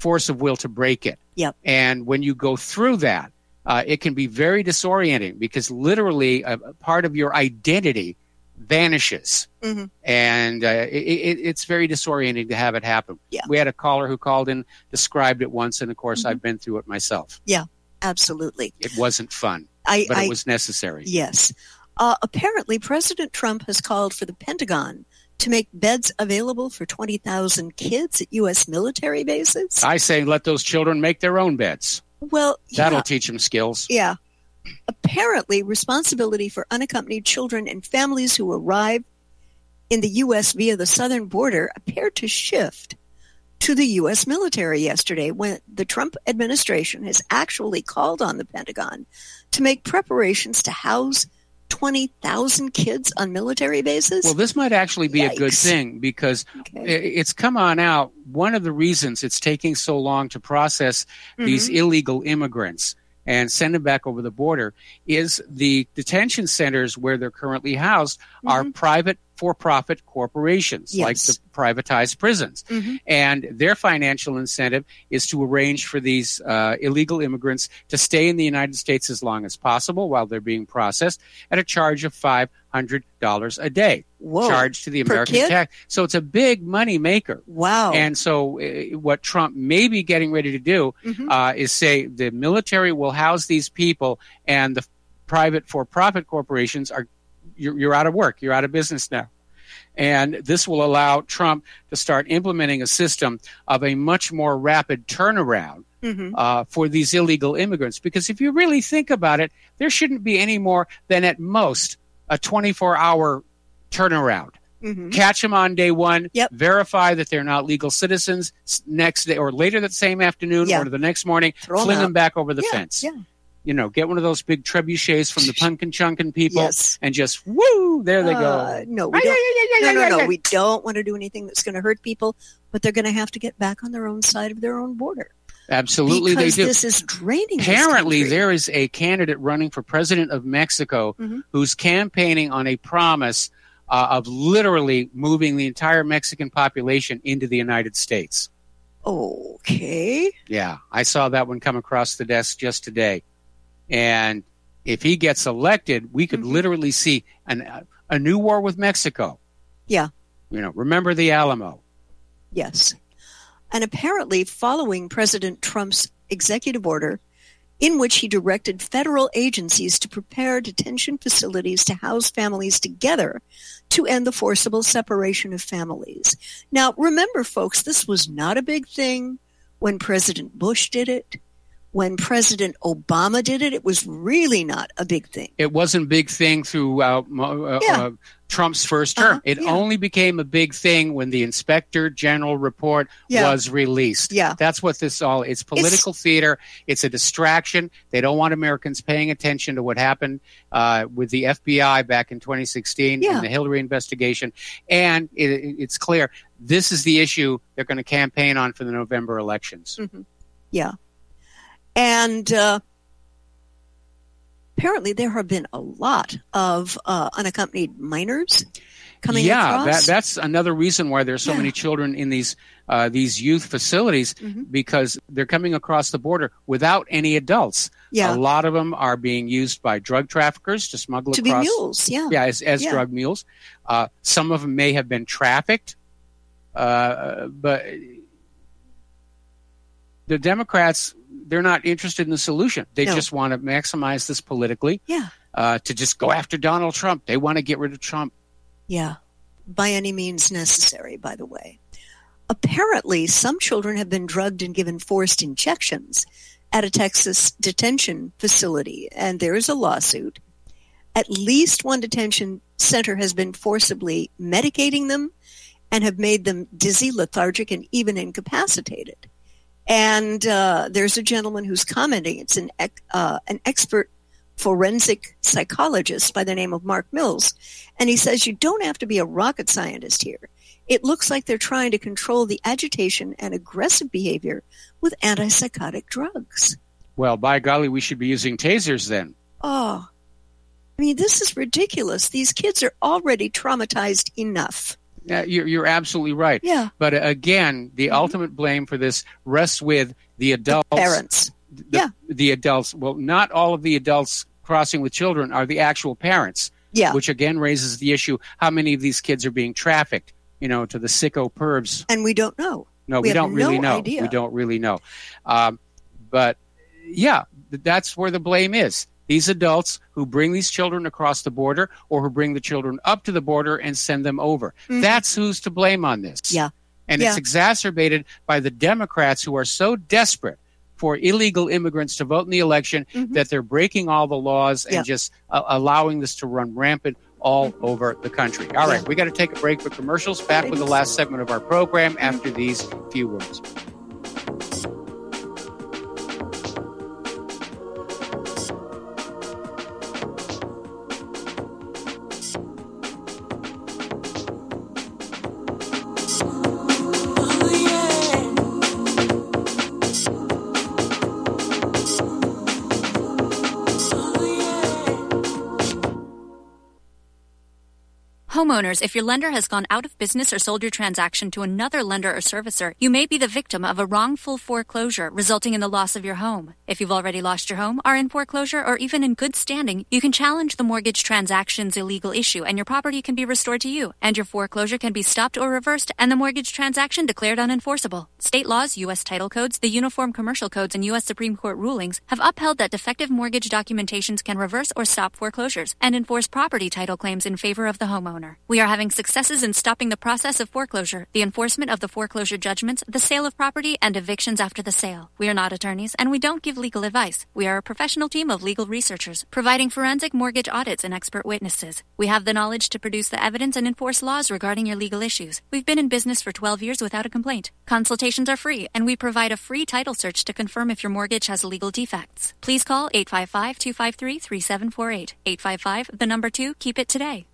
force of will to break it. Yep. And when you go through that, it can be very disorienting because literally a part of your identity vanishes. Mm-hmm. And it's very disorienting to have it happen. Yeah. We had a caller who called in, described it once, and of course I've been through it myself. Yeah, absolutely. It wasn't fun, but it was necessary. Yes. Apparently, President Trump has called for the Pentagon to make beds available for 20,000 kids at U.S. military bases. I say let those children make their own beds. Well, that'll teach them skills. Yeah. Apparently, responsibility for unaccompanied children and families who arrive in the U.S. via the southern border appeared to shift to the U.S. military yesterday when the Trump administration has actually called on the Pentagon to make preparations to house 20,000 kids on military bases. Well, this might actually be a good thing because it's come on out. One of the reasons it's taking so long to process these illegal immigrants and send them back over the border is the detention centers where they're currently housed are private for-profit corporations, like the privatized prisons. And their financial incentive is to arrange for these illegal immigrants to stay in the United States as long as possible while they're being processed at a charge of $500 a day. Whoa. Charged to the American tax. So it's a big money maker. Wow. And so what Trump may be getting ready to do is say the military will house these people and the private for-profit corporations are you're out of work. You're out of business now. And this will allow Trump to start implementing a system of a much more rapid turnaround for these illegal immigrants. Because if you really think about it, there shouldn't be any more than at most a 24-hour turnaround. Catch them on day one, verify that they're not legal citizens next day or later that same afternoon or the next morning, fling them back over the fence. You know, get one of those big trebuchets from the pumpkin chunkin' people and just, woo, there they go. No, we don't want to do anything that's going to hurt people, but they're going to have to get back on their own side of their own border. Absolutely, because they do. This is draining. Apparently, there is a candidate running for president of Mexico who's campaigning on a promise of literally moving the entire Mexican population into the United States. Okay. Yeah, I saw that one come across the desk just today. And if he gets elected, we could literally see a new war with Mexico. Yeah. You know, remember the Alamo. Yes. And apparently, following President Trump's executive order, in which he directed federal agencies to prepare detention facilities to house families together to end the forcible separation of families. Now, remember, folks, this was not a big thing when President Bush did it. When President Obama did it, it was really not a big thing. It wasn't a big thing throughout Trump's first term. It only became a big thing when the Inspector General report was released. Yeah. That's what this all is. Political theater. It's a distraction. They don't want Americans paying attention to what happened with the FBI back in 2016 in the Hillary investigation. And it's clear this is the issue they're going to campaign on for the November elections. Yeah. And apparently there have been a lot of unaccompanied minors coming across. That's another reason why there's so many children in these youth facilities because they're coming across the border without any adults. Yeah. A lot of them are being used by drug traffickers to smuggle to across. Be mules, as drug mules. Some of them may have been trafficked, but the Democrats, they're not interested in the solution. They just want to maximize this politically to just go after Donald Trump. They want to get rid of Trump. Yeah, by any means necessary, by the way. Apparently, some children have been drugged and given forced injections at a Texas detention facility, and there is a lawsuit. At least one detention center has been forcibly medicating them and have made them dizzy, lethargic, and even incapacitated. And there's a gentleman who's commenting. It's an expert forensic psychologist by the name of Mark Mills. And he says, you don't have to be a rocket scientist here. It looks like they're trying to control the agitation and aggressive behavior with antipsychotic drugs. Well, by golly, we should be using tasers then. Oh, I mean, this is ridiculous. These kids are already traumatized enough. You're absolutely right. Yeah. But again, the ultimate blame for this rests with the adults. The parents. The adults. Well, not all of the adults crossing with children are the actual parents. Yeah. Which again raises the issue: how many of these kids are being trafficked? To the sicko pervs. And we don't know. No, we don't really know. Idea. We don't really know. But yeah, that's where the blame is. These adults who bring these children across the border or who bring the children up to the border and send them over. Mm-hmm. That's who's to blame on this. Yeah. And it's exacerbated by the Democrats who are so desperate for illegal immigrants to vote in the election that they're breaking all the laws and just allowing this to run rampant all over the country. All right, we got to take a break for commercials. Back with the last segment of our program after these few words. Homeowners, if your lender has gone out of business or sold your transaction to another lender or servicer, you may be the victim of a wrongful foreclosure resulting in the loss of your home. If you've already lost your home, are in foreclosure, or even in good standing, you can challenge the mortgage transaction's illegal issue and your property can be restored to you, and your foreclosure can be stopped or reversed and the mortgage transaction declared unenforceable. State laws, U.S. title codes, the Uniform Commercial Codes, and U.S. Supreme Court rulings have upheld that defective mortgage documentations can reverse or stop foreclosures and enforce property title claims in favor of the homeowner. We are having successes in stopping the process of foreclosure, the enforcement of the foreclosure judgments, the sale of property, and evictions after the sale. We are not attorneys, and we don't give legal advice. We are a professional team of legal researchers, providing forensic mortgage audits and expert witnesses. We have the knowledge to produce the evidence and enforce laws regarding your legal issues. We've been in business for 12 years without a complaint. Consultations are free, and we provide a free title search to confirm if your mortgage has legal defects. Please call 855-253-3748. 855, 2, keep it today.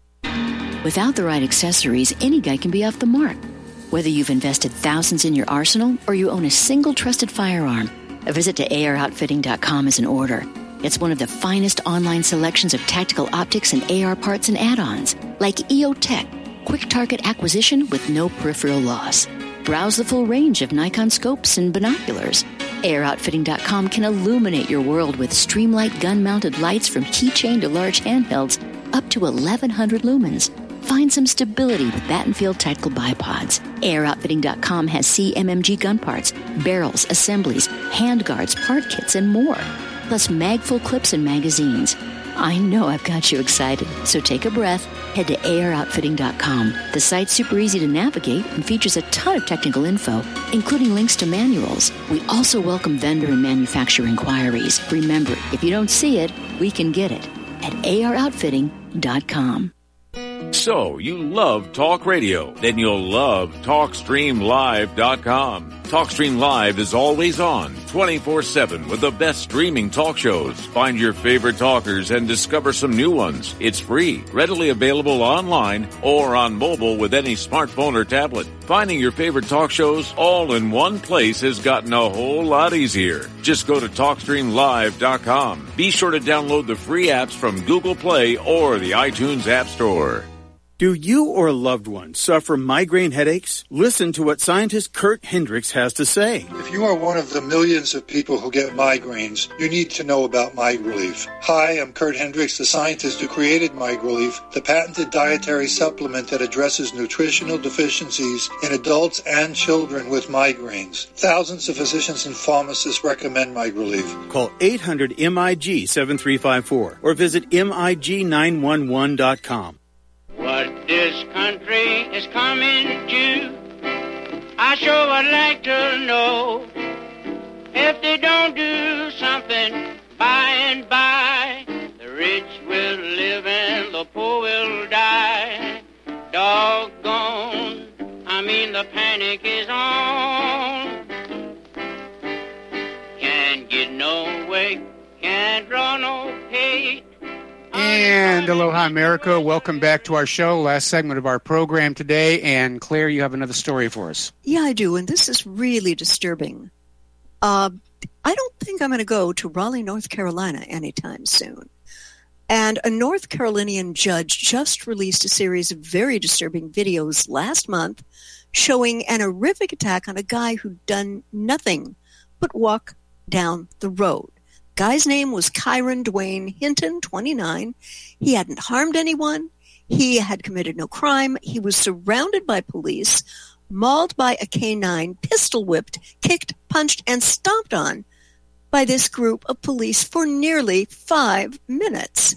Without the right accessories, any guy can be off the mark. Whether you've invested thousands in your arsenal or you own a single trusted firearm, a visit to AROutfitting.com is in order. It's one of the finest online selections of tactical optics and AR parts and add-ons, like EOTech, quick target acquisition with no peripheral loss. Browse the full range of Nikon scopes and binoculars. AROutfitting.com can illuminate your world with Streamlight gun-mounted lights from keychain to large handhelds up to 1,100 lumens. Find some stability with Battenfield Tactical Bipods. AirOutfitting.com has CMMG gun parts, barrels, assemblies, handguards, part kits, and more. Plus mag-full clips and magazines. I know I've got you excited, so take a breath. Head to AirOutfitting.com. The site's super easy to navigate and features a ton of technical info, including links to manuals. We also welcome vendor and manufacturer inquiries. Remember, if you don't see it, we can get it at AirOutfitting.com. So, you love talk radio? Then you'll love TalkStreamLive.com. TalkStream Live is always on, 24/7 with the best streaming talk shows. Find your favorite talkers and discover some new ones. It's free, readily available online or on mobile with any smartphone or tablet. Finding your favorite talk shows all in one place has gotten a whole lot easier. Just go to TalkStreamLive.com. Be sure to download the free apps from Google Play or the iTunes App Store. Do you or a loved one suffer migraine headaches? Listen to what scientist Kurt Hendricks has to say. If you are one of the millions of people who get migraines, you need to know about MigRelief. Hi, I'm Kurt Hendricks, the scientist who created MigRelief, the patented dietary supplement that addresses nutritional deficiencies in adults and children with migraines. Thousands of physicians and pharmacists recommend MigRelief. Call 800-MIG-7354 or visit MIG911.com. What this country is coming to, I sure would like to know. If they don't do something by and by, the rich will live and the poor will die. Doggone, the panic is on. Can't get no way, can't draw no pay. And aloha, America. Welcome back to our show, last segment of our program today. And Claire, you have another story for us. Yeah, I do. And this is really disturbing. I don't think I'm going to go to Raleigh, North Carolina anytime soon. And a North Carolinian judge just released a series of very disturbing videos last month showing an horrific attack on a guy who'd done nothing but walk down the road. Guy's name was Kyron Dwayne Hinton, 29. He hadn't harmed anyone. He had committed no crime. He was surrounded by police, mauled by a canine, pistol whipped, kicked, punched, and stomped on by this group of police for nearly 5 minutes.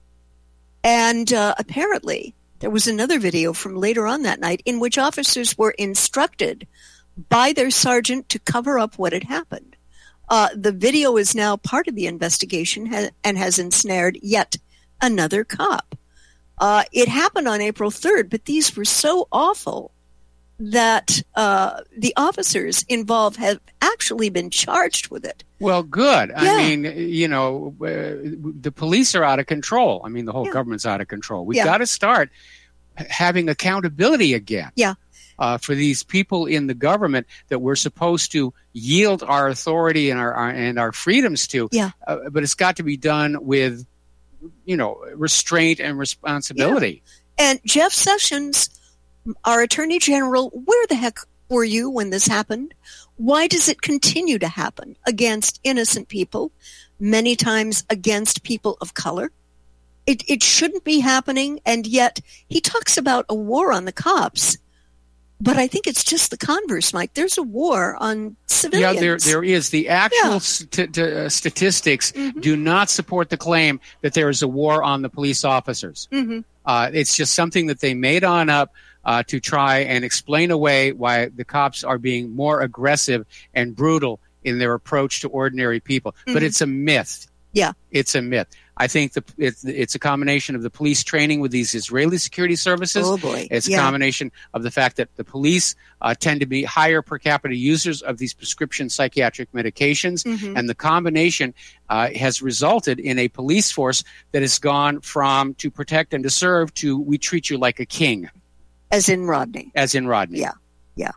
And apparently there was another video from later on that night in which officers were instructed by their sergeant to cover up what had happened. The video is now part of the investigation and has ensnared yet another cop. It happened on April 3rd, but these were so awful that the officers involved have actually been charged with it. Well, good. Yeah. I mean, the police are out of control. I mean, the whole government's out of control. We've got to start having accountability again. Yeah. For these people in the government that we're supposed to yield our authority and our freedoms to. Yeah. But it's got to be done with, restraint and responsibility. Yeah. And Jeff Sessions, our Attorney General, where the heck were you when this happened? Why does it continue to happen against innocent people, many times against people of color? It shouldn't be happening, and yet he talks about a war on the cops. But I think it's just the converse, Mike. There's a war on civilians. Yeah, there is. The actual statistics do not support the claim that there is a war on the police officers. Mm-hmm. It's just something that they made on up to try and explain away why the cops are being more aggressive and brutal in their approach to ordinary people. Mm-hmm. But it's a myth. Yeah. It's a myth. I think it's a combination of the police training with these Israeli security services. Oh, boy. It's a combination of the fact that the police tend to be higher per capita users of these prescription psychiatric medications. Mm-hmm. And the combination has resulted in a police force that has gone from to protect and to serve to we treat you like a king. As in Rodney. Yeah. Yeah.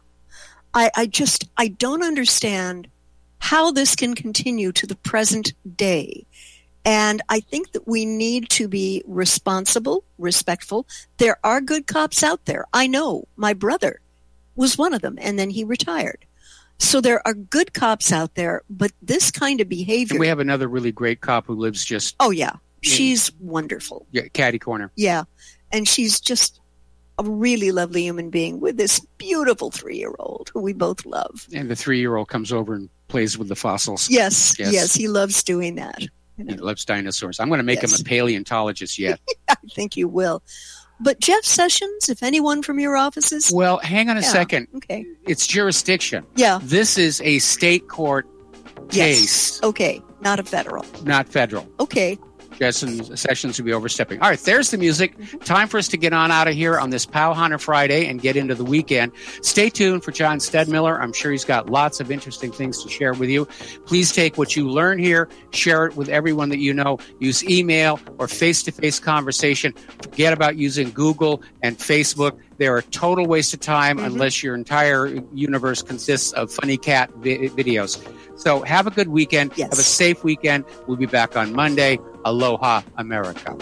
I don't understand how this can continue to the present day. And I think that we need to be responsible, respectful. There are good cops out there. I know my brother was one of them, and then he retired. So there are good cops out there, but this kind of behavior. And we have another really great cop who lives just. Oh, yeah. She's wonderful. Yeah, catty corner. Yeah. And she's just a really lovely human being with this beautiful 3-year-old who we both love. And the 3-year-old comes over and plays with the fossils. Yes. He loves doing that. He loves dinosaurs. I'm going to make him a paleontologist yet. I think you will. But Jeff Sessions, if anyone from your offices? Well, hang on a second. Okay. It's jurisdiction. Yeah. This is a state court case. Okay. Not a federal. Not federal. Okay. Sessions would be overstepping. All right, there's the music. Time for us to get on out of here on this Powhana Friday and get into the weekend. Stay tuned for John Stedmiller. I'm sure he's got lots of interesting things to share with you. Please take what you learn here, share it with everyone that you know. Use email or face-to-face conversation. Forget about using Google and Facebook. They're a total waste of time unless your entire universe consists of funny cat videos. So have a good weekend. Yes. Have a safe weekend. We'll be back on Monday. Aloha, America.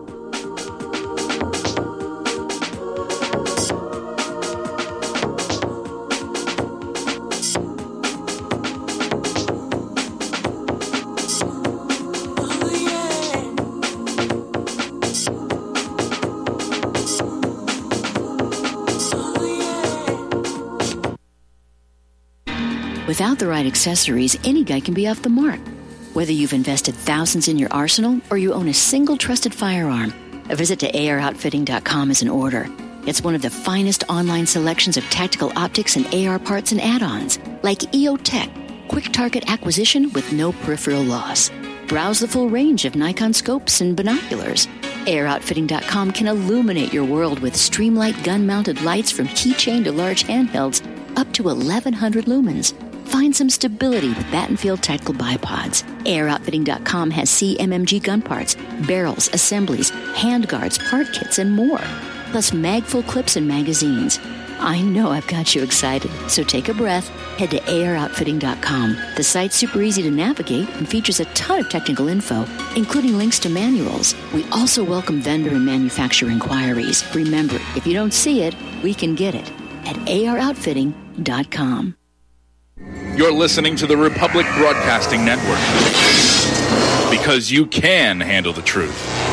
Without the right accessories, any guy can be off the mark. Whether you've invested thousands in your arsenal or you own a single trusted firearm, a visit to AROutfitting.com is in order. It's one of the finest online selections of tactical optics and AR parts and add-ons, like EOTech, quick target acquisition with no peripheral loss. Browse the full range of Nikon scopes and binoculars. AROutfitting.com can illuminate your world with Streamlight gun-mounted lights from keychain to large handhelds, up to 1,100 lumens. Find some stability with Battenfield Tactical Bipods. AROutfitting.com has CMMG gun parts, barrels, assemblies, handguards, part kits, and more. Plus mag-full clips and magazines. I know I've got you excited, so take a breath. Head to AROutfitting.com. The site's super easy to navigate and features a ton of technical info, including links to manuals. We also welcome vendor and manufacturer inquiries. Remember, if you don't see it, we can get it at AROutfitting.com. You're listening to the Republic Broadcasting Network, because you can handle the truth.